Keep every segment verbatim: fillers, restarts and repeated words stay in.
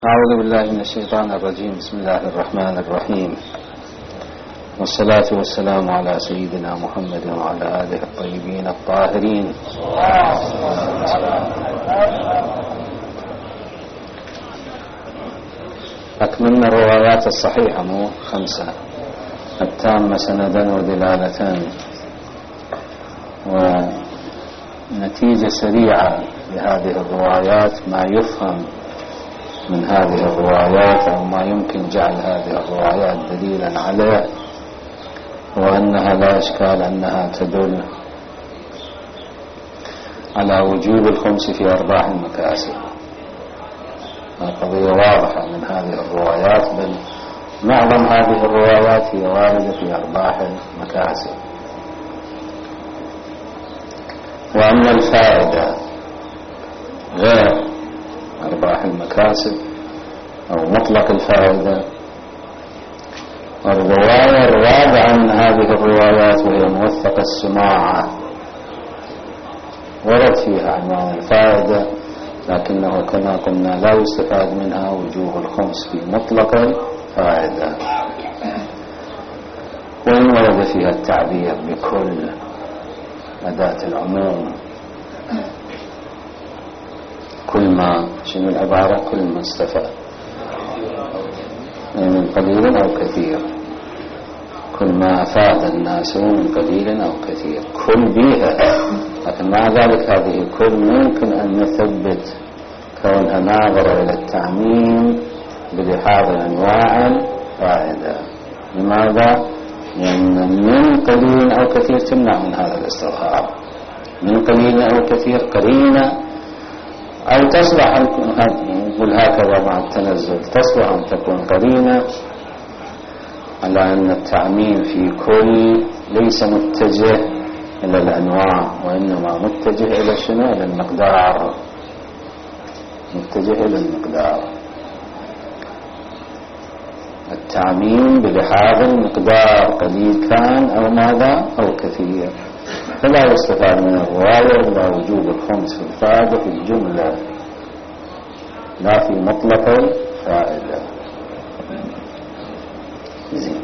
أعوذ بالله من الشيطان الرجيم. بسم الله الرحمن الرحيم، والصلاة والسلام على سيدنا محمد وعلى آله الطيبين الطاهرين. أكملنا الروايات الصحيحة مو خمسة التامة سندا ودلالة، ونتيجة سريعة لهذه الروايات ما يفهم من هذه الروايات أو ما يمكن جعل هذه الروايات دليلا عليه، وأنها لا إشكال أنها تدل على وجوب الخمس في أرباح المكاسب. قضية واضحة من هذه الروايات، بل معظم هذه الروايات هي واردة في أرباح المكاسب. وأما الفائدة غير أرباح المكاسب أو مطلق الفائدة، الرواية الرابعة عن هذه الروايات وهي موثق السماعة ورد فيها عنوان الفائدة، لكنه كما قلنا لا يستفاد منها وجوب الخمس في مطلق الفائدة، وإن ورد فيها التعبير بكل أداة العموم، كل ما شنو العبارة كل ما استفاد من قليل أو كثير، كل ما أفاد الناس من قليل أو كثير، كل بيها. لكن مع ذلك هذه كل ممكن أن نثبت كونها ناظرة إلى التعميم بلحاظ أنواع الفائدة. لماذا؟ لأن من قليل أو كثير تمنع من هذا الاستظهار، من قليل أو كثير قرينة، أو تصلح نقول هكذا مع التنزل، تصلح أن تكون قرينة على أن التعميم في كل ليس متجه إلى الأنواع، وإنما متجه إلى شنو؟ إلى المقدار، متجه إلى المقدار. التعميم بلحاظ المقدار قليل كان أو ماذا أو كثير، فلا يستفاد من الرواية إلا وجوب الخمس في الفائدة في الجملة لا في مطلق الفائدة. زين.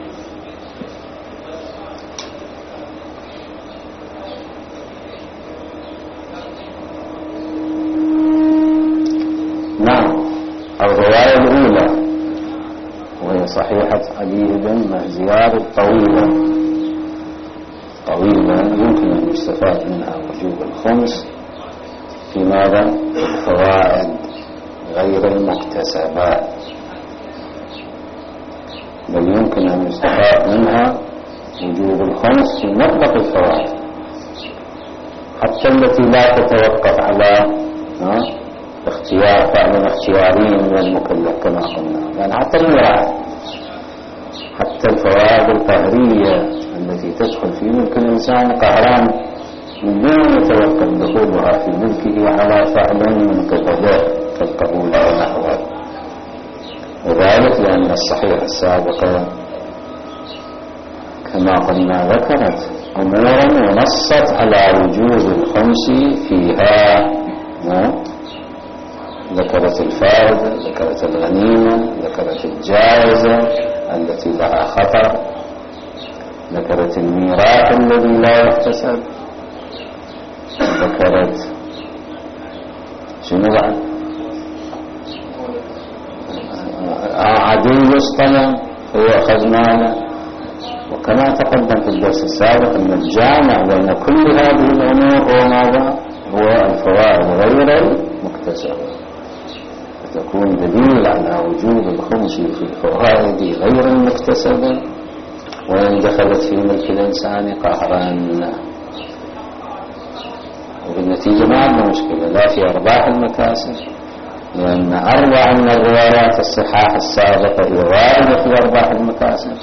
نعم، الرواية الأولى وهي صحيحة علي بن مهزيار الطويلة، طويلة يمكن أن يستفاد منها وجوب الخمس في ماذا؟ الفوائد غير المكتسبة، بل يمكن أن يستفاد منها وجوب الخمس في مطلق الفوائد، حتى التي لا تتوقف على اختيار فعل اختياري من المكلف كما قلنا، يعني حتى الميراث، حتى الفوائد القهرية التي تدخل في ملك الإنسان قهران من دون يتوقف دخولها في ملكه على فعل من قبله كالقبول ونحوه، وذلك لأن الصحيح السابقة كما قلنا ذكرت أمورا ونصت على وجوب الخمس فيها. ذكرت الفائدة، ذكرت الغنيمة، ذكرت الجائزة التي لها خطر، ذكرت الميراث الذي لا يحتسب، ذكرت شنو بعد؟ عدو يصطنع فيأخذ ماله. وكما تقدم في الدرس السابق أن الجامع بين كل هذه الأمور هو ماذا؟ هو الفوائد غير المكتسبة، فتكون دليل على وجوب الخمس في الفوائد غير المكتسبة وإن دخلت في ملك الإنسان قهرا، وبالنتيجة ما عندنا مشكلة لا في أرباح المكاسب، لأن أربع من الروايات الصحاح السابقة هي واردة في أرباح المكاسب،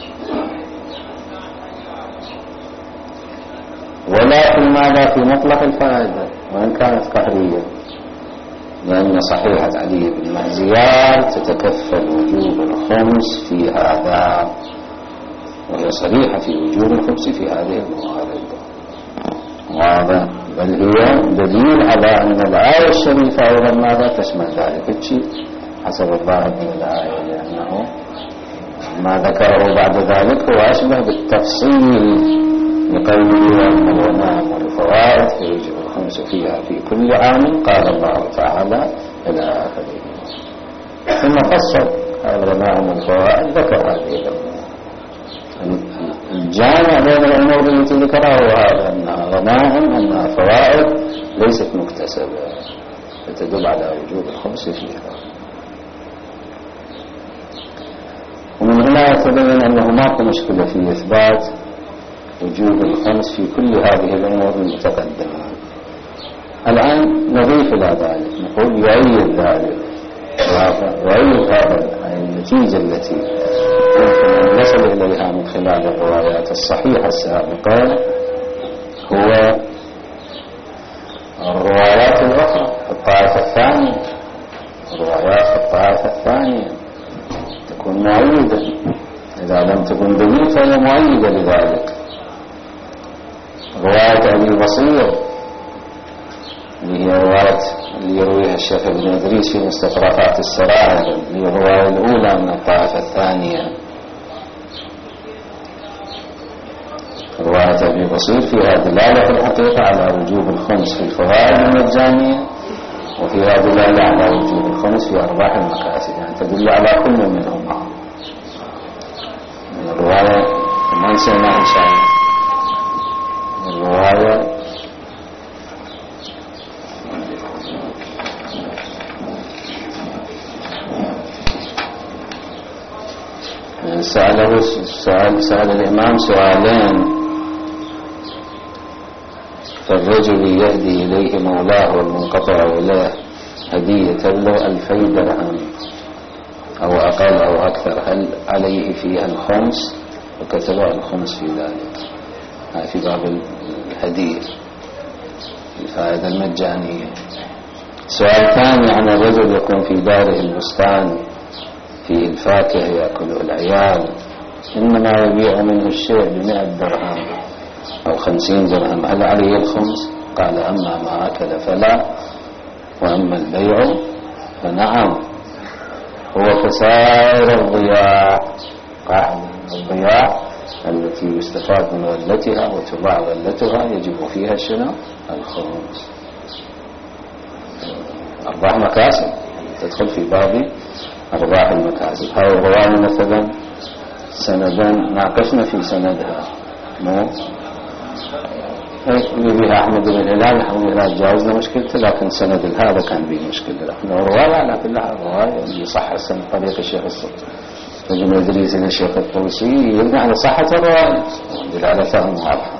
ولا في ماذا في مطلق الفائدة وإن كانت قهرية، لأن صحيحة علي بن مهزيار تتكفل وجوب الخمس في هذا، وهي صريحة في وجوب الخمس في هذه الموارد، واضح؟ بل هي دليل على أن الآية الشريفة أيضا ماذا تشمل ذلك الشيء، حسب الظاهر من الآية، لأنه ما ذكره بعد ذلك هو أشبه بالتفصيل لقوله وأما الغنائم والفوائد فيجب الخمس فيها في كل عام، قال الله تعالى إلى آخره. ثم فصل الغنائم والفوائد، ذكر هذه الأمور. الجامع بين الأمور التي ذكرها هو هذا، أنها غنائم أنها فوائد ليست مكتسبة، فتدل على وجوب الخمس فيها. ومن هنا يتبين أنه ماكو مشكلة في إثبات وجوب الخمس في كل هذه الأمور المتقدمة. الآن نضيف إلى ذلك، نقول يؤيد ذلك، يؤيد هذا النتيجة التي يمكن أن نصل إليها من خلال الروايات الصحيحة السابقة هو الروايات الأخرى في الطائفة الثانية. الروايات في الطائفة الثانية تكون مؤيدة، إذا لم تكن دليل فهي مؤيدة لذلك. رواية أبي بصير اللي هي رواية اللي يرويها الشيخ ابن إدريس في مستطرفات السرائر، اللي هي الرواية الأولى من الطائفة الثانية. رواية أبي بصير فيها دلالة في الحقيقة على وجوب الخمس في الفوائد المجانية، وفيها دلالة على وجوب الخمس في أرباح المكاسب، يعني تدل على كل منهما. الرواية ما نسيناها إن شاء الله، الرواية سأله سأل, سأل الإمام سؤالين، فالرجل يهدي إليه مولاه والمنقطع إليه هدية تبلغ ألفي درهم أو أقل أو أكثر، هل عليه فيها الخمس؟ وكتب الخمس في ذلك. هذا في باب الهدية، الفائدة المجانية. سؤال ثاني عن الرجل يكون في داره البستان فيه الفاكهة يأكله العيال، إنما يبيع منه الشيء بمئة درهم أو خمسين درهم، هل عليه الخمس؟ قال أما ما أكل فلا، وأما البيع فنعم، هو كسائر الضياع. الضياع التي يستفاد من غلتها وتباع غلتها يجب فيها شنو؟ الخمس. أرباح مكاسب تدخل في باب أرباح المكاسب. هاي الرواية مثلا سندا ناقشنا في سندها، مو اللي بها أحمد بن هلال، أحمد بن هلال جاوزنا مشكلته، لكن سند هذا كان به مشكلة. لكن الرواية على كلها الرواية اللي صح السند طريق الشيخ الصدق ابن إدريس إلى الشيخ الطوسي يبني على صحة الرواية دلالتها واضحة.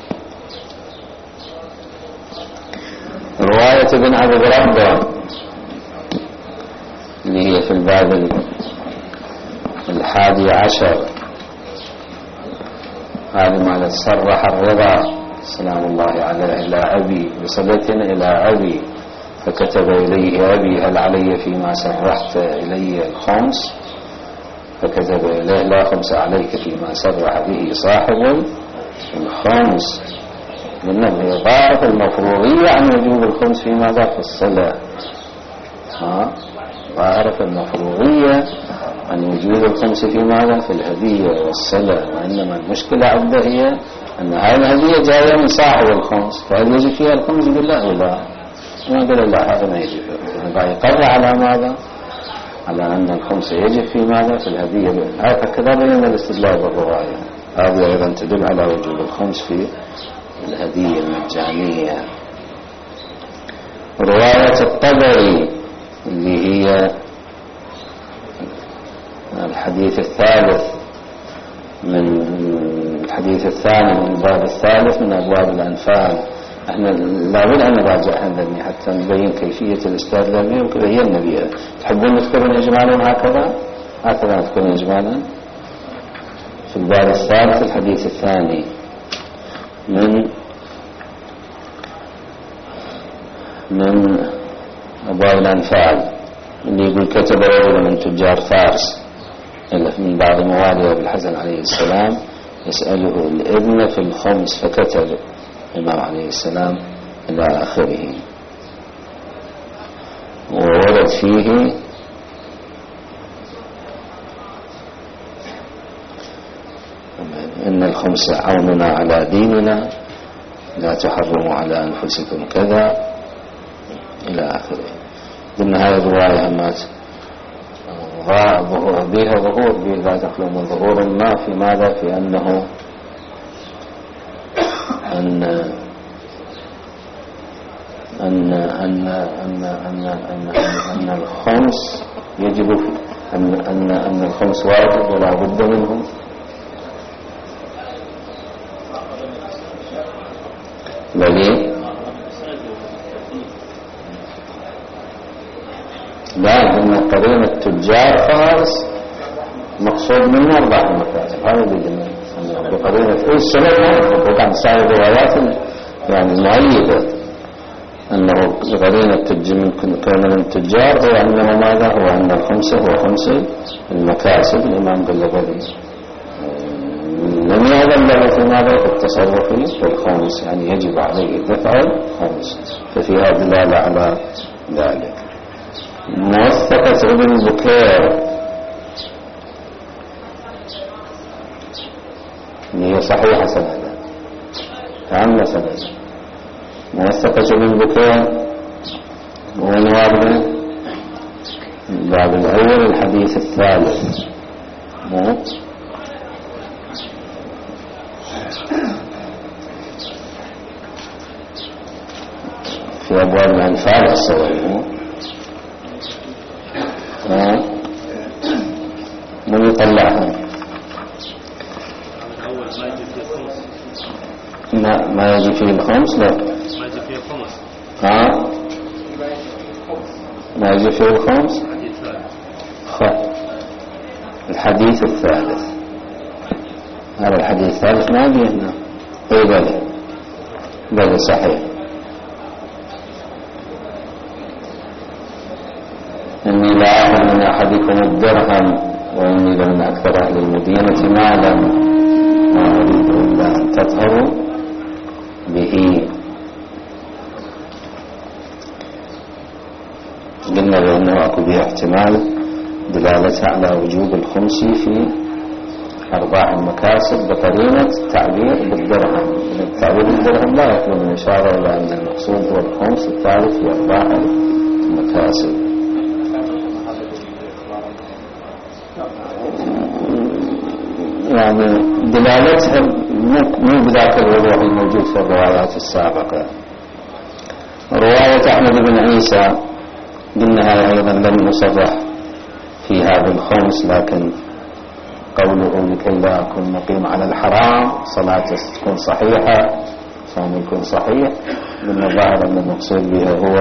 رواية ابن أبي بربة اللي هي في الباب الحادي عشر، هذه ما صرح الرضا سلام الله عليه إلى أبي بصلة إلى أبي، فكتب إليه أبي هل علي فيما سرحت إلي الخمس؟ فكتب إليه لا خمس عليك فيما سرح به صاحب الخمس، لأنه يضاعف المفروضية عن وجوب الخمس في ماذا؟ في الصلاة. ها ضاعف المفروضية عن وجوب الخمس في ماذا؟ في الهدية والصلاة. وإنما المشكلة عنده هي أن هذه الهدية جاية من صاحب الخمس، فهل يجب فيها الخمس بالله ولا ما قال لا؟ هذا ما يجب. يقر على ماذا؟ على أن الخمس يجب في ماذا؟ في الهدية. هكذا بين الاستدلال بالرواية، هذه أيضا تدل على وجوب الخمس في الهدية المجانية. رواية الطبري اللي هي الحديث الثالث من الحديث الثاني من الباب الثالث من أبواب الأنفال. احنا لابد أن نراجع هذا حتى نبين كيفية الاستدلال به وبينا بها. تحبون نذكرون إجمالا هكذا؟ هكذا نذكرون إجمالا في الباب الثالث الحديث الثاني من من أبواب الأنفال، اللي يقول كتب رجل من تجار فارس من بعض موالي أبي الحسن عليه السلام يسأله الابن في الخمس، فكتب الإمام عليه السلام إلى آخره. وورد فيه إن الخمس عوننا على ديننا، لا تحرموا على أنفسكم كذا إلى آخره. بالنهاية الرواية همات بها ظهور به لا تخلو من ظهور ما في ماذا في أنه أن أن أن أن أن أن أن الخمس يجب أن أن أن الخمس واجب ولا بد منه. بلي لا، إن قرين التجار فارس مقصود منه أربع المكاسب. هذا اللي قلنا بقرينة إيه السبب وكان صار روايات يعني مؤيدة أنه قرينة التج من كون من التجار هو أنه ماذا هو أن الخمسة هو خمسة المكاسب. الإمام قال له لم يأذن له في ماذا في التصرف في الخمس، يعني يجب عليه دفع الخمس، ففيها دلالة على ذلك. موثقة ابن بكير هي صحيحة سندا تعمل سندا. موثقة ابن بكير وين واردة؟ الباب الأول الحديث الثالث مو في أبواب الأنفال الصواب ها من يطلعها؟ ما ما يجي فيه الخمس. لا ما يجي فيه الخمس. ها ما يجي فيه الخمس. خ الحديث الثالث هذا الحديث الثالث ما يجي هنا. اي بلى بلى صحيح. إني لا أخذ من أحدكم الدرهم وإني لمن أكثر أهل المدينة مالا ما أريد إلا أن تطهروا به. قلنا بأنه أكو بها احتمال دلالتها على وجوب الخمس في أرباع المكاسب بقرينة التعبير بالدرهم. التعبير بالدرهم لا يخلو من إشارة إلى أن المقصود هو الخمس الثالث في أرباع المكاسب. يعني دلالتها مو بذاك الوضوح الموجود في الروايات السابقة. رواية أحمد بن عيسى قلنا أيضا لم يصرح فيها بالخمس، لكن قوله لكي لا أكون مقيم على الحرام صلاة تكون صحيحة صوم يكون صحيح. قلنا ظاهر أن المقصود بها هو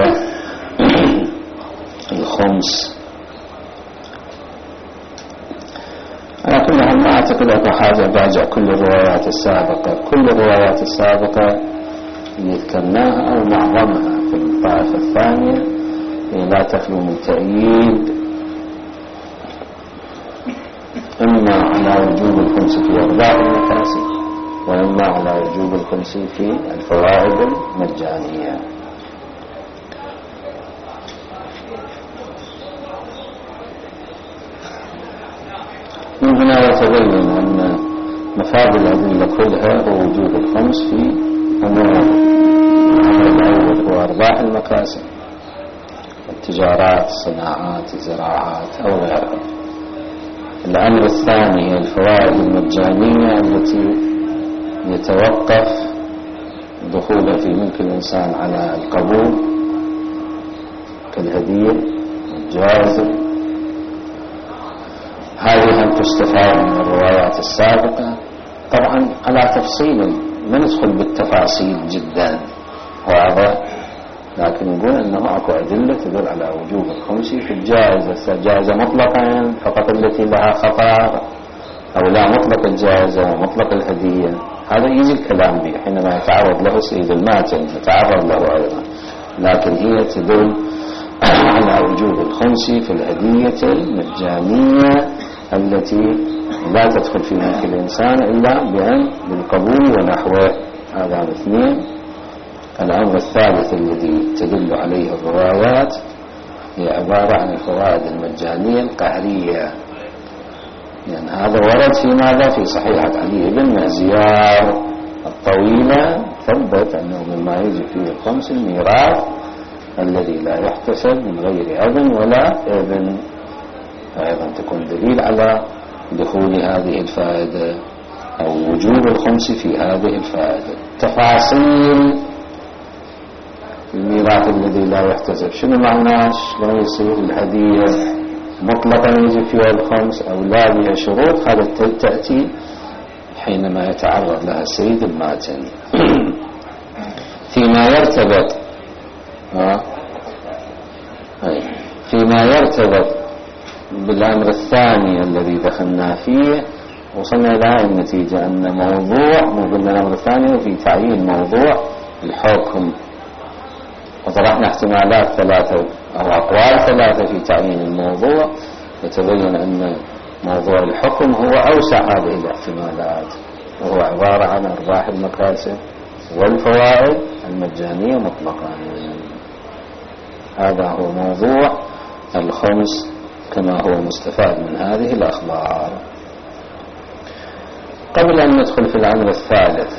الخمس. على كل حال ما أعتقد أكو حاجة براجع كل الروايات السابقة. كل الروايات السابقة اللي ذكرناها أو معظمها في الطائفة الثانية لا تخلو من تأييد إما على وجوب الخمس في أرباع المكاسب وإما على وجوب الخمس في الفوائد المجانية. من هنا يتبين أن مفاد الأدلة كلها هو وجوب الخمس في أمور الأمر الأول هو أرباح المكاسب التجارات الصناعات الزراعات أو غيرها. الأمر الثاني هي الفوائد المجانية التي يتوقف دخولها في ملك الإنسان على القبول كالهدية والجائزة. هذه هم تستفاد من الروايات السابقة طبعا على تفصيل، ما ندخل بالتفاصيل جدا واضح، لكن نقول أنه أكو أدلة تدل على وجوب الخمس في الجائزة. الجائزة مطلقا فقط التي لها خطر، أو لا مطلق الجائزة ومطلق الهدية. هذا يجي الكلام به حينما يتعرض له سيد الماتن يتعرض له أيضا، لكن هي تدل على وجوب الخمس في الهدية المجانية التي لا تدخل في ملك الإنسان إلا بأن بالقبول ونحوه. هذا الاثنين. الأمر الثالث الذي تدل عليه الروايات هي عبارة عن الفوائد المجانية القهرية لأن هذا ورد في ماذا؟ في صحيحة علي بن مهزيار الطويلة، ثبت أنه مما يجب فيه الخمس الميراث الذي لا يحتسب من غير أب ولا ابن، فأيضا تكون دليل على دخول هذه الفائدة أو وجوب الخمس في هذه الفائدة. تفاصيل الميراث الذي لا يحتسب شنو معناه؟ شلون يصير الهدية مطلقا يجب فيها الخمس أو لا بها شروط؟ هذا تأتي حينما يتعرض لها السيد الماتن. فيما يرتبط فيما يرتبط بالأمر الثاني الذي دخلنا فيه، وصلنا إلى هذه النتيجة أن موضوع من الأمر الثاني في تعيين موضوع الحكم، وطرحنا احتمالات ثلاثة أو أقوال ثلاثة في تعيين الموضوع، وتبين أن موضوع الحكم هو أوسع هذه الاحتمالات، وهو عبارة عن أرباح المكاسب والفوائد المجانية مطلقا. هذا هو موضوع الخمس كما هو مستفاد من هذه الأخبار. قبل أن ندخل في الأمر الثالث،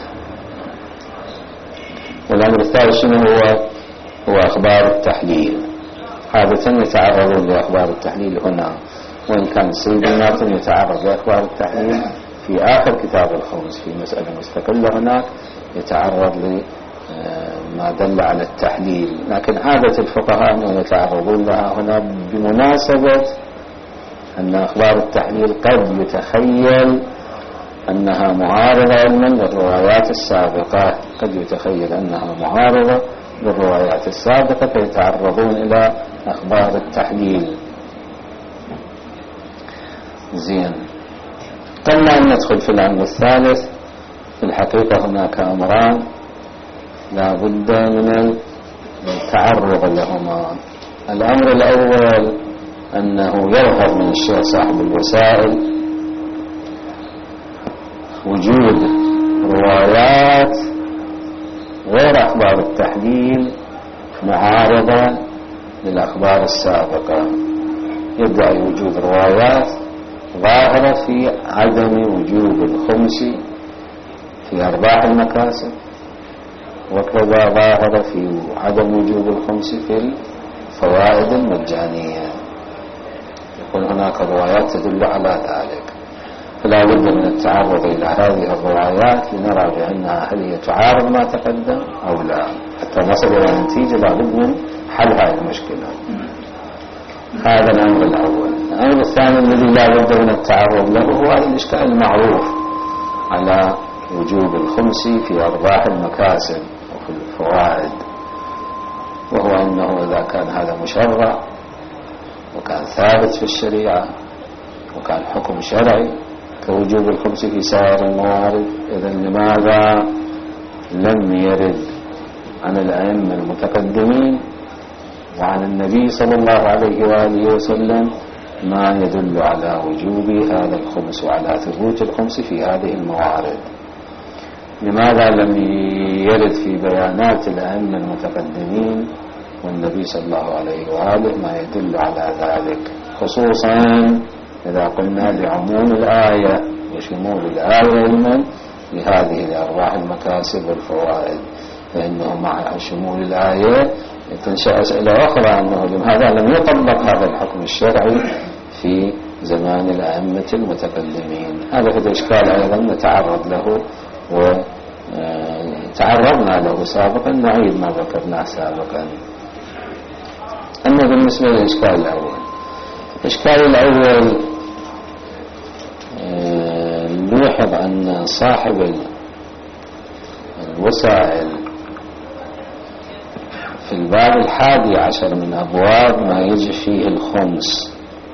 والأمر الثالث شنو هو؟ هو أخبار التحليل. عادة يتعرضون لأخبار التحليل هنا، وإن كان السيد الماتن يتعرض لأخبار التحليل في آخر كتاب الخمس في مسألة مستقلة هناك يتعرض لما دل على التحليل، لكن عادة الفقهاء أنهم يتعرضون لها هنا بمناسبة أن أخبار التحليل قد يتخيل أنها معارضة علما للروايات السابقة، قد يتخيل أنها معارضة للروايات السابقة فيتعرضون إلى أخبار التحليل. زين، قبل أن ندخل في الأمر الثالث، في الحقيقة هناك أمران لا بد من التعرض لهما. الأمر الأول أنه يظهر من الشيخ صاحب الوسائل وجود روايات غير أخبار التحليل معارضة للأخبار السابقة، يدعي وجود روايات ظاهرة في عدم وجوب الخمس في أرباح المكاسب، وكذا ظاهرة في عدم وجوب الخمس في الفوائد المجانية. يقول هناك روايات تدل على ذلك، فلا بد من التعرض إلى هذه الروايات لنرى بأنها هل هي تعارض ما تقدم أو لا، حتى نصل إلى نتيجة لا بد من حل هذه المشكلة. هذا الأمر الأول. الأمر الثاني الذي لا بد من التعرض له هو الإشكال المعروف على وجوب الخمس في أرباح المكاسب وفي الفوائد، وهو أنه إذا كان هذا مشرع وكان ثابت في الشريعة وكان حكم شرعي كوجوب الخمس في سائر الموارد، إذن لماذا لم يرد عن الأئمة المتقدمين وعن النبي صلى الله عليه وآله وسلم ما يدل على وجوب هذا الخمس وعلى ثبوت الخمس في هذه الموارد؟ لماذا لم يرد في بيانات الأئمة المتقدمين والنبي صلى الله عليه وآله ما يدل على ذلك، خصوصا إذا قلنا لعموم الآية وشمول الآية علما لهذه الأرباح المكاسب والفوائد، فإنه مع شمول الآية تنشأ أسئلة أخرى أنه لماذا لم يطبق هذا الحكم الشرعي في زمان الأئمة المتقدمين. هذا في الإشكال أيضا نتعرض له وتعرضنا له سابقا، نعيد ما ذكرناه سابقا. أما بالنسبة للإشكال الأول، الإشكال الأول نلاحظ أن صاحب الوسائل في الباب الحادي عشر من أبواب ما يجب فيه الخمس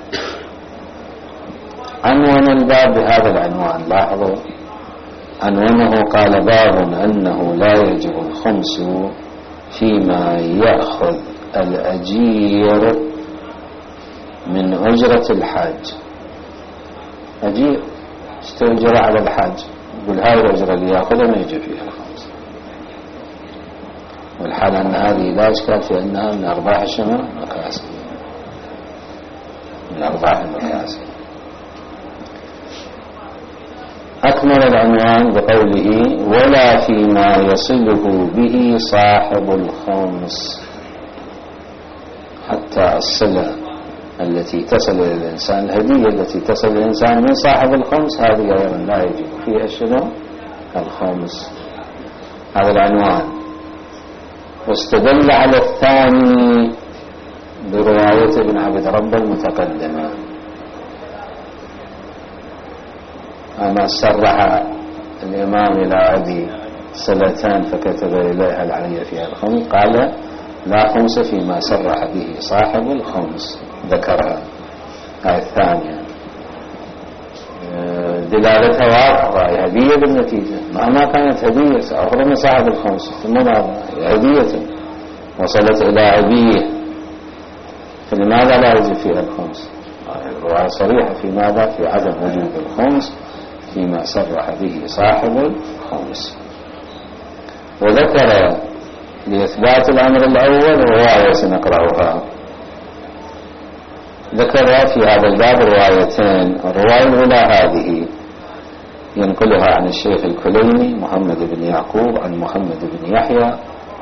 عنوان الباب بهذا العنوان. لاحظوا عنوانه قال باب أنه لا يجب الخمس فيما يأخذ الأجير من أجرة الحج. أجير استأجر على الحج، يقول هاي الأجرة اللي يأخذها ما يجب فيها الخمس، والحال أن هذه لا إشكال في أنها من أرباح الشمال مكاسب، من أرباح المكاسب. أكمل العنوان بقوله ولا فيما يصله به صاحب الخمس. حتى الصلة التي تصل إلى الإنسان، الهدية التي تصل إلى الإنسان من صاحب الخمس، هذه أيضا لا يجب فيها شنو؟ الخمس. هذا العنوان. واستدل على الثاني برواية ابن عبد ربه المتقدمة، أما صرح الإمام إلى أبي صلتان فكتب إليها العلي فيها الخمس، قال لا خمس فيما صرح به صاحب الخمس، ذكرها. هاي الثانية دلالتها واضحة، هدية بالنتيجة، مهما كانت هدية سأخذ من صاحب الخمس ثم هدية وصلت إلى أبيه، فلماذا لا يجب فيها الخمس؟ الرواية صريحة في ماذا؟ في عدم وجود الخمس فيما صرح به صاحب الخمس. وذكر لإثبات الأمر الأول رواية سنقرأها. ذكر في هذا الباب روايتين. الرواية الأولى هذه ينقلها عن الشيخ الكليني محمد بن يعقوب عن محمد بن يحيى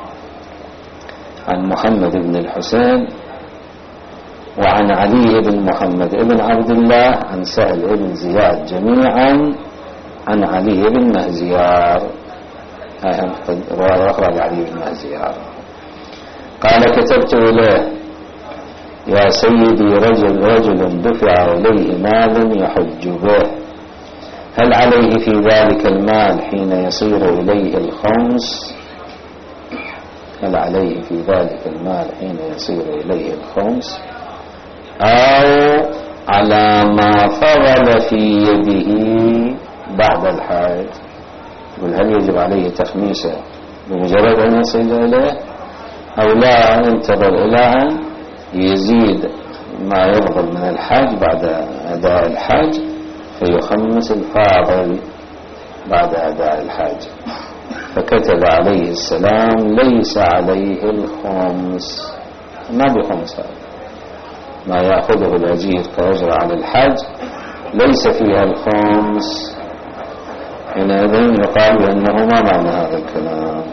عن محمد بن الحسين وعن علي بن محمد بن عبد الله عن سهل بن زياد جميعا عن علي بن مهزيار. هاي رواية أخرى لعلي بن مهزيار. قال كتبت إليه يا سيدي رجل رجل دفع إليه مال يحج به، هل عليه في ذلك المال حين يصير إليه الخمس؟ هل عليه في ذلك المال حين يصير إليه الخمس أو على ما فضل في يده بعد الحاج؟ هل يجب عليه تخميسه بمجرد أن يصل إليه أو لا ينتظر إلى أن يزيد ما يفضل من الحاج بعد أداء الحاج فيخمس الفاضل بعد أداء الحاج؟ فكتب عليه السلام ليس عليه الخمس، ما بخمس، ما يأخذه الأجير كأجر على الحج ليس فيها الخمس. حينئذ يقال بأنه ما معنى هذا الكلام،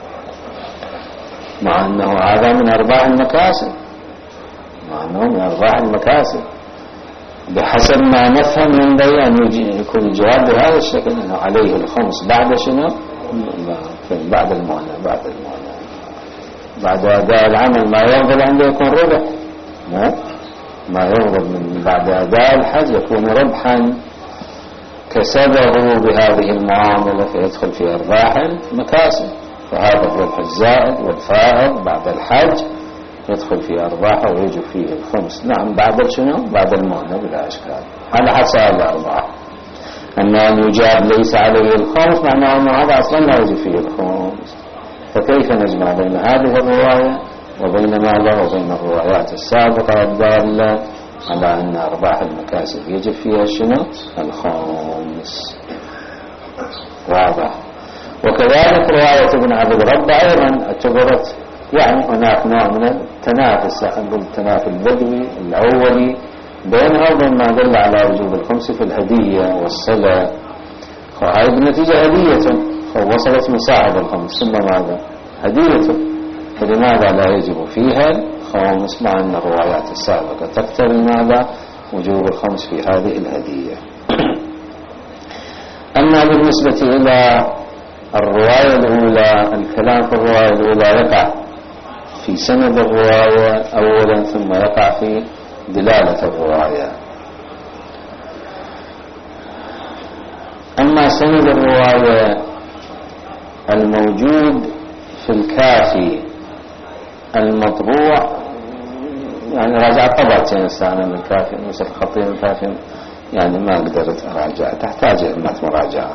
مع أنه هذا من أرباح المكاسب، مع أنه من أرباح المكاسب بحسب ما نفهم ينبغي أن يكون الجواب بهذا الشكل، أنه عليه الخمس بعد شنو؟ بعد المعنى، بعد المعنى بعد أداء العمل ما يفضل عنده يكون ربح، ما يفضل من بعد أداء الحج يكون ربحا كسبه بهذه المعاملة فيدخل في أرباح المكاسب، فهذا الربح الزائد والفائض بعد الحج يدخل في أرباحه ويجب فيه الخمس. نعم بعد شنو؟ بعد المعنى بلا إشكال على حسب الأرباح. أما أن يجاب ليس عليه الخمس معناه أنه هذا أصلا لا يجب فيه الخمس. فكيف نجمع بين هذه الرواية وبين ماذا وبين الروايات السابقة الدالة على أن أرباح المكاسب يجب فيها شنو؟ الخمس. واضح. وكذلك رواية ابن عبد ربه أيضا اعتبرت يعني هناك نوع من التنافس، نقول التنافس البدوي الأولي بينها وبين ما دل على وجوب الخمس في الهدية والصلة، فهذه بالنتيجة هدية فوصلت من صاحب الخمس ثم ماذا؟ هدية، فلماذا لا يجب فيها الخمس مع أن الروايات السابقة تقتضي ماذا؟ وجوب الخمس في هذه الهدية. أما بالنسبة إلى الرواية الأولى، الكلام في الرواية الأولى يقع في سند الرواية أولا ثم يقع في دلالة الرواية. أما سند الرواية الموجود في الكافي المطبوع، يعني راجع طبعتين السنة من الكافي مثل الخطيب الكافي، يعني ما قدرت أراجع، تحتاج إلى مراجعة.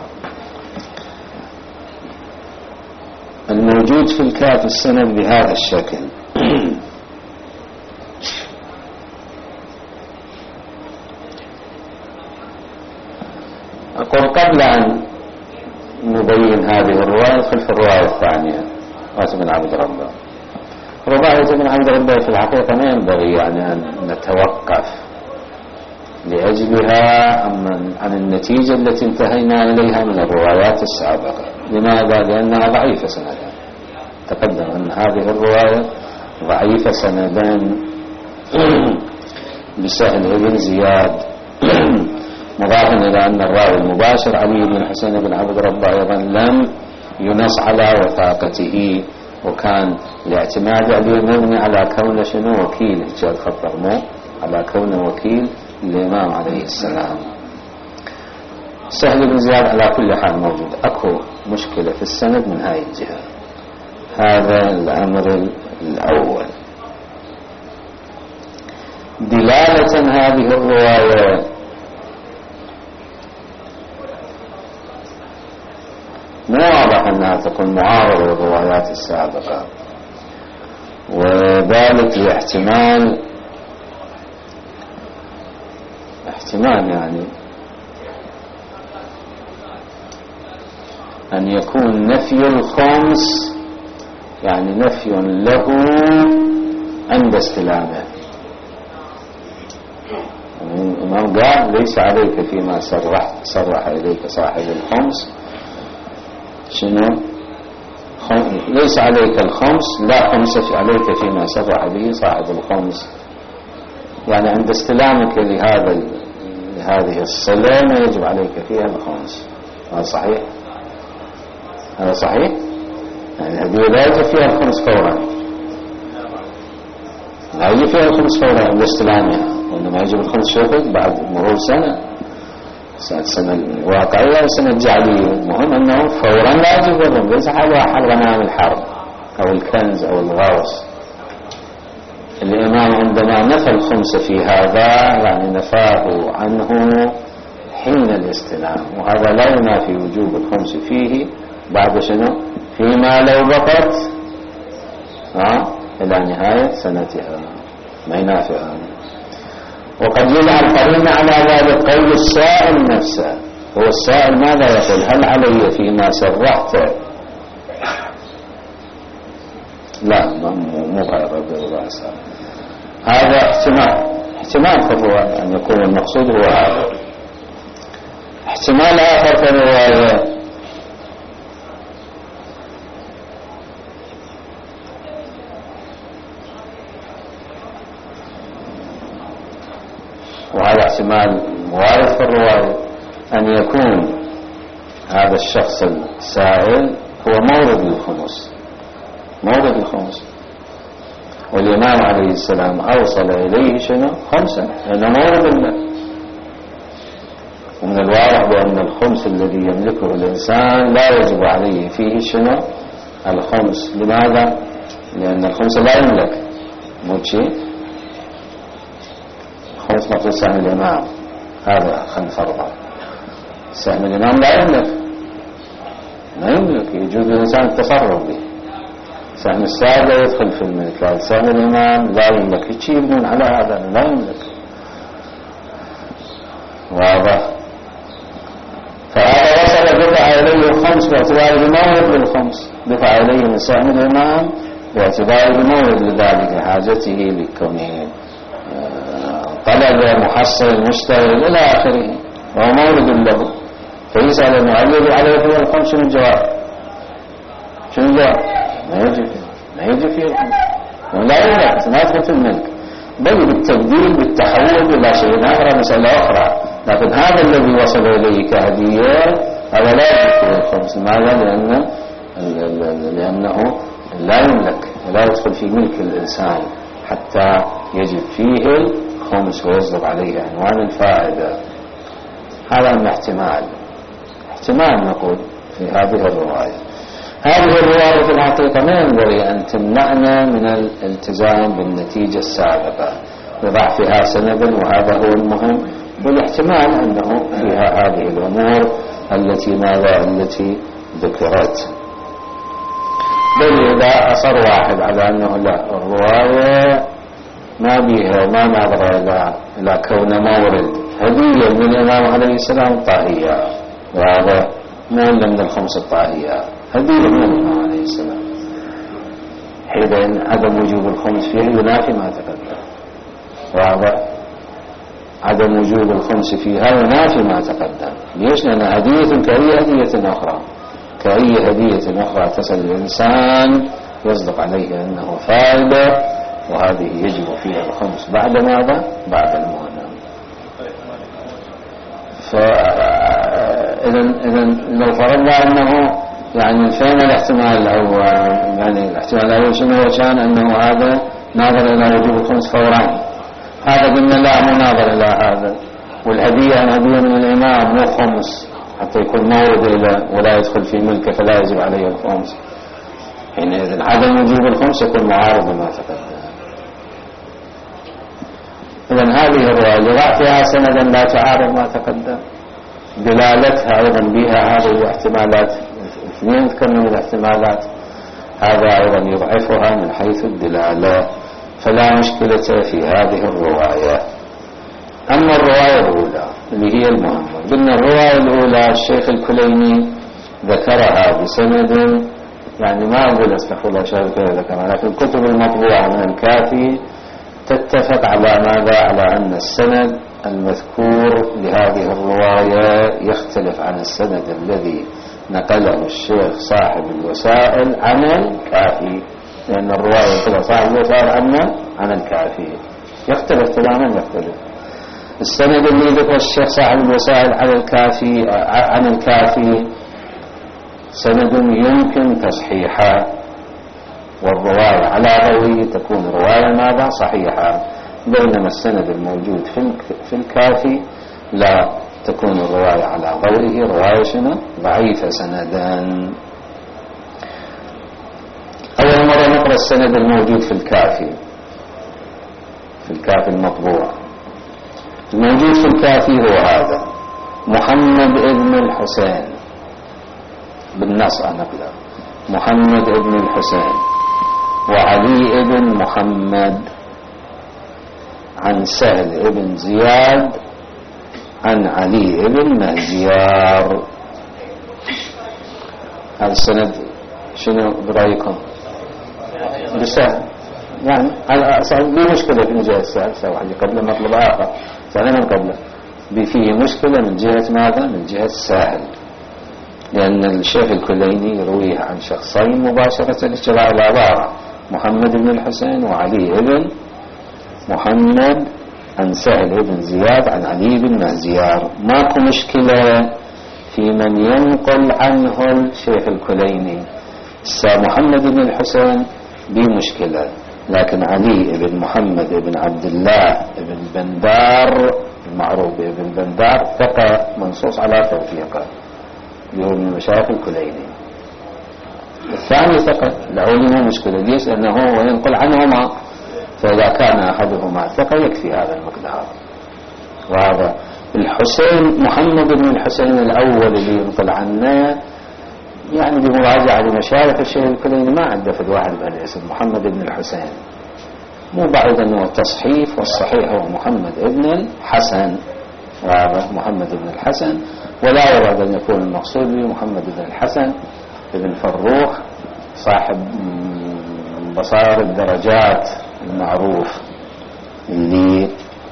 الموجود في الكافي السند بهذا الشكل أقول قبل أن نبين هذه الرواية ندخل في الرواية الثانية رواية ابن عبد ربه. رواية ابن عبد ربه في الحقيقة ما ينبغي يعني أن نتوقف لأجلها عن النتيجة التي انتهينا إليها من الروايات السابقة. لماذا؟ لأنها ضعيفة سندا. تقدم أن هذه الرواية ضعيفة سندا بسهل بن زياد، مضافا إلى أن الراوي المباشر علي بن حسين بن عبد ربه أيضا لم ينص على وثاقته، وكان الاعتماد عليه مبني على كونه شنو وكيل، جاد خطر مو على كونه وكيل الإمام عليه السلام. سهل بن زياد على كل حال موجود، أكو مشكلة في السند من هاي الجهة. هذا الأمر الأول. دلالة هذه الرواية مو واضح أنها تكون معارضة للروايات السابقة، وذلك لاحتمال احتمال يعني أن يكون نفي الخمس يعني نفي له عند استلامه. الإمام قال ليس عليك فيما صرح صرح إليك صاحب الخمس شنو ليس عليك الخمس، لا خمس عليك فيما صرح به صاحب الخمس، يعني عند استلامك لهذا لهذه الصلة ما يجب عليك فيها الخمس. هذا صحيح؟ هذا صحيح؟ يعني هذه لا يجب فيها الخمس فورا، لا يجب فيها الخمس فورا عند استلامها، وإنما يجب الخمس شوفت بعد مرور سنة، سنة الواقعية وسنة الجعلية. المهم أنه فورا لا يجب الرم، ليس حال حال غنام الحرب أو الكنز أو الغوص. الإمام عندما نفى الخمس في هذا يعني نفاه عنه حين الاستلام، وهذا لا ينافي وجوب الخمس فيه بعد شنو فيما لو بقت ها إلى نهاية سنتها، ما ينافي عنه. وقد يجعل قرينة على ذلك قول السائل نفسه. هو السائل ماذا يقول؟ هل علي فيما سرحت؟ لا مو غير الرأس. هذا احتمال احتمال في الرواية أن يكون المقصود هو هذا. احتمال آخر في الرواية وهذا احتمال وارد في الرواية، أن يكون هذا الشخص السائل هو مورد للخمس، مورد الخمس، والإمام عليه السلام أوصل إليه شنو خمسة لأنه مورد له. ومن الواضح بأن الخمس الذي يملكه الإنسان لا يجب عليه فيه شنو الخمس. لماذا؟ لأن الخمس لا يملك مو شيء، الخمس مقصود سهم الإمام، هذا خلف فرضا. سهم الإمام لا يملك، لا يملك، يجوز للإنسان التصرف به. سهم السادة يدخل في الملك، لكن سهم الإمام لا يملك. يجي يبنون على هذا لا يملك، واضح. فهذا وصل دفع إليه الخمس باعتباره مورد للخمس، دفع إليه من سهم الإمام باعتباره مورد لذلك حاجته لكونه طلب محصل مشتغل إلى آخره، وهو مورد له. فيسأل المعلم عليه فيه الخمس، شنو الجواب؟ شنو الجواب؟ ما يجي فيه، ما يجي فيه الخمس، لا يملك، ما يدخل في الملك، بل بالتبديل بالتحول إلى شيء آخر مسألة أخرى. لكن هذا الذي وصل إليه كهدية هذا لا يجي فيه الخمس. لماذا؟ لأن لأنه لا يملك، لا يدخل في ملك الإنسان حتى يجب فيه الخمس ويصدق عليه عنوان الفائدة. هذا من احتمال احتمال نقول في هذه الرواية. هذه الرواية في الحقيقة ما ينبغي أن تمنعنا من الالتزام بالنتيجة السابقة لضعفها سندا، وهذا هو المهم، والاحتمال أنه فيها هذه الأمور التي ماذا التي ذكرت. بل إذا أصر واحد على أنه لا الرواية ما بيها ما نظر إلى إلى كون مورد هدية من الإمام عليه السلام الطاهية، وهذا مو من الخمس الطاهية، هدية من الإمام عليه السلام، حينئذ عدم وجوب الخمس فيه ينافي ما تقدم. واضح؟ عدم وجوب الخمس فيها ينافي ما تقدم. ليش؟ لأن هدية كأي هدية أخرى، كأي هدية أخرى تصل الإنسان يصدق عليه أنه فائدة، وهذه يجب فيها الخمس بعد ماذا؟ بعد المهنة. فإذا لو فرضنا أنه يعني فين الاحتمال الأول؟ يعني الاحتمال الأول شنو كان؟ أنه هذا ناظر إلى وجوب الخمس فوران، هذا قلنا لا مو ناظر إلى هذا، والهدية هدية من الإمام مو خمس حتى يكون مورد إلى ولا يدخل في ملكه فلا يجب عليه الخمس. حينئذ عدم وجوب الخمس يكون معارض بما تقدم. إذن هذه الرواية اللي فيها سندا لا تعارض ما تقدم، دلالتها أيضا بها هذه الاحتمالات، اثنين ذكرنا من الاحتمالات، هذا أيضا يضعفها من حيث الدلالة، فلا مشكلة في هذه الرواية. أما الرواية الأولى اللي هي المهمة، قلنا الرواية الأولى الشيخ الكليني ذكرها بسند، يعني ما أقول استغفر الله شيخ الكليني ذكرها، لكن الكتب المطبوعة من الكافي تتفق على ماذا؟ على أن السند المذكور لهذه الرواية يختلف عن السند الذي نقله الشيخ صاحب الوسائل عن الكافي، لأن الرواية كلها صاحب الوسائل عنا عن الكافي يختلف تماما، يختلف. السند اللي ذكر الشيخ صاحب الوسائل عن الكافي عن الكافي سند يمكن تصحيحه، والرواية على غيره تكون رواية ماذا؟ صحيحة، بينما السند الموجود في الكافي لا تكون الرواية على غيره رواية شنو؟ ضعيفة سندا. أول مرة نقرأ السند الموجود في الكافي، في الكافي المطبوع. الموجود في الكافي هو هذا: محمد ابن الحسين، بالنص نقله محمد ابن الحسين وعلي ابن محمد عن سهل ابن زياد عن علي ابن مهزيار. هذا السند شنو برأيكم؟ بسهل، يعني في مشكلة في جهة السهل، سواء قبل مطلب آخر ثانيا من قبله فيه مشكلة من جهة ماذا؟ من جهة السهل، لأن الشيخ الكليني يرويه عن شخصين مباشرة لاشتراء العبارة: محمد بن الحسين وعلي بن محمد عن سهل بن زياد عن علي بن مهزيار. ماكو مشكلة في من ينقل عنه الشيخ الكليني. محمد بن الحسين بمشكلة، لكن علي بن محمد بن عبد الله بن بندار المعروف بن بندار ثقة منصوص على توثيقه، اللي هو من مشايخ الكليني. الثاني ثقة له مشكلة، ليش؟ لأنه هو ينقل عنهما، فإذا كان أحدهما ثقة يكفي هذا المقدار. وهذا الحسين محمد بن الحسين الأول اللي ينقل عنه، يعني بمراجعة لمشايخ الشيخ الكليني ما عنده في واحد بهالاسم محمد بن الحسين، مو بعيد أنه التصحيف، والصحيح هو محمد بن الحسن، وهذا محمد بن الحسن، ولا يراد أن يكون المقصود به محمد بن الحسن بن فروخ صاحب بصائر الدرجات المعروف اللي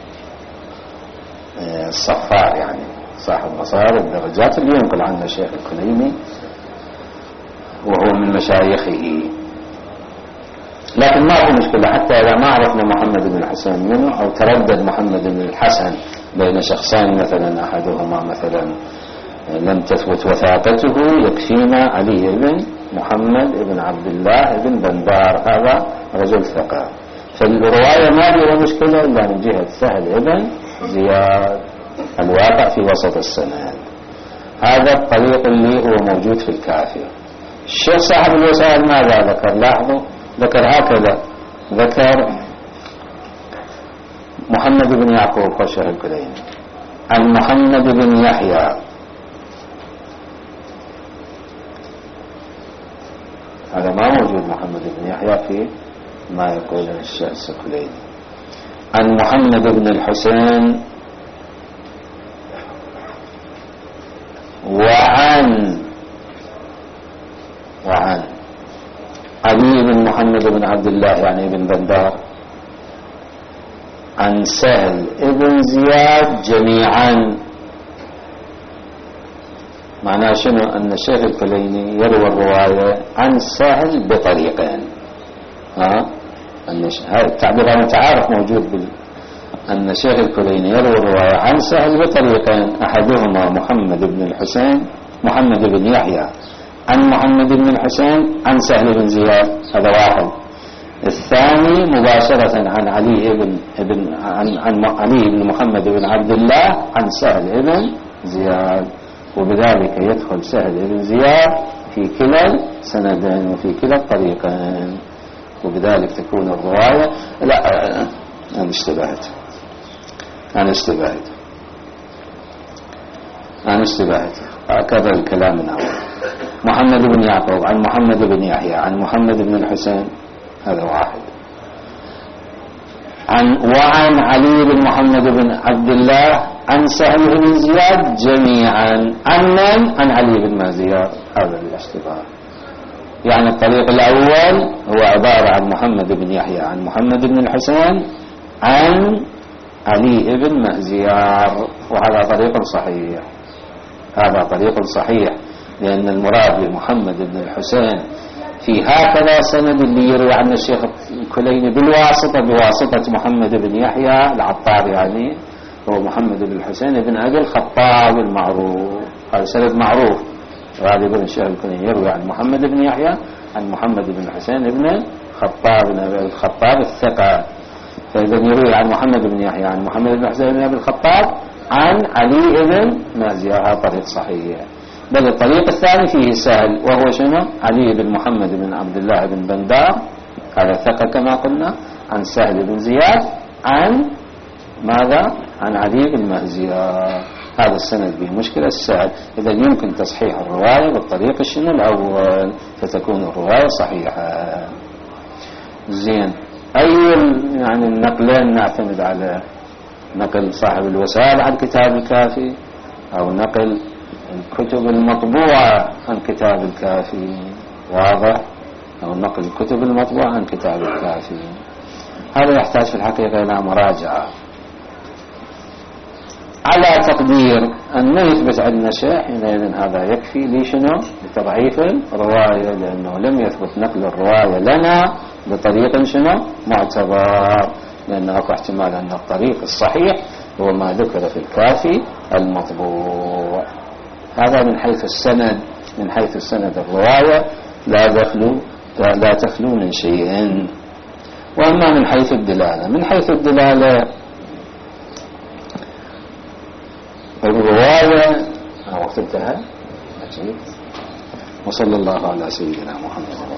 الصفار، يعني صاحب بصائر الدرجات اللي ينقل عنه الشيخ الكليني وهو من مشايخه. لكن ما في مشكلة حتى إذا ما عرفنا محمد بن الحسين منه، أو تردد محمد بن الحسن بين شخصين مثلا أحدهما مثلا لم تثبت وثاقته، يكفينا علي بن محمد بن عبد الله بن بندار، هذا رجل ثقة. فالرواية ما فيها مشكلة إلا من جهة سهل بن زياد الواقع في وسط السند. هذا الطريق اللي هو موجود في الكافي. الشيخ صاحب الوسائل ماذا ذكر؟ لاحظوا ذكر هكذا، ذكر محمد بن يعقوب الشيخ الكليني عن محمد بن يحيى، هذا ما موجود محمد بن يحيى في ما يقول الشيخ الكليني. عن محمد بن الحسين وعن وعن علي بن محمد بن عبد الله يعني بن بندار عن سهل ابن زياد جميعا. معناه شنو؟ أن الشيخ الكليني يروى الرواية عن سهل بطريقين. ها هذا التعبير أنا تعارف موجود بال أن الشيخ الكليني يروي الرواية عن سهل بطريقين، أحدهما محمد بن الحسين محمد بن يحيى عن محمد بن الحسين عن سهل بن زياد، هذا واحد. الثاني مباشرة عن علي بن ابن عن, عن علي بن محمد بن عبد الله عن سهل بن زياد، وبذلك يدخل سهل بن زياد في كلا السندين وفي كلا الطريقين، وبذلك تكون الرواية. لا أنا اشتبهت أنا اشتبهت أنا اشتبهت هكذا الكلام من أول. محمد بن يعقوب عن محمد بن يحيى عن محمد بن الحسين، هذا واحد. عن وعن علي بن محمد بن عبد الله عن سهل بن زياد جميعا. عن من؟ عن علي بن زياد، هذا الاشتباه. يعني الطريق الأول هو عبارة عن محمد بن يحيى عن محمد بن الحسين عن علي بن مهزيار، وهذا طريق صحيح هذا طريق صحيح لأن المراد بمحمد بن الحسين في هكذا سند اللي يروي عن الشيخ الكليني بالواسطة بواسطة محمد بن يحيى العطار، يعني هو محمد بن الحسين بن أبي الخطاب المعروف، هذا سند معروف. وهذا يقول الشيخ الكليني يروي عن محمد بن يحيى عن محمد بن الحسين بن خطاب بن أبي الخطاب الثقة، فإذا يروي عن محمد بن يحيى عن محمد بن الحسين بن أبي الخطاب عن علي بن مازيار، هذا طريق صحيح. بل الطريق الثاني فيه سهل، وهو شنو؟ علي بن محمد بن عبد الله بن بندار، هذا ثقة كما قلنا، عن سهل بن زياد عن ماذا؟ عن علي بن مهزيار. هذا السند به مشكلة السهل، إذا يمكن تصحيح الرواية بالطريق الشنو الأول فتكون الرواية صحيحة. زين، أي يعني النقلين نعتمد على نقل صاحب الوسائل عن كتاب الكافي، أو نقل الكتب المطبوعة عن كتاب الكافي، واضح؟ أو نقل الكتب المطبوعة عن كتاب الكافي. هذا يحتاج في الحقيقة إلى مراجعة، على تقدير أن لا يثبت عندنا شيء حينئذ هذا يكفي لشنو؟ لتضعيف الرواية، لأنه لم يثبت نقل الرواية لنا بطريق شنو؟ معتبر، لأن أكو احتمال أن الطريق الصحيح هو ما ذكر في الكافي المطبوع. هذا من حيث السند، من حيث السند الرواية لا تخلو لا تخلو من شيء. وأما من حيث الدلالة، من حيث الدلالة الرواية وقت انتهى. وصلى الله على سيدنا محمد.